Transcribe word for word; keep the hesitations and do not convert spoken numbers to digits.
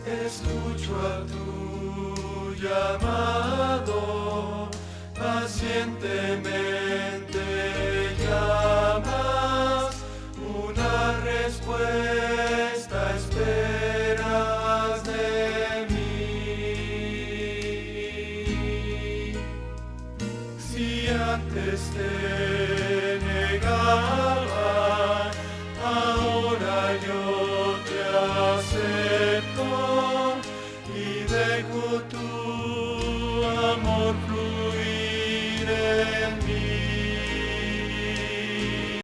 Escucho a tu llamado, pacientemente llamas, una respuesta esperas de mí. Si antes te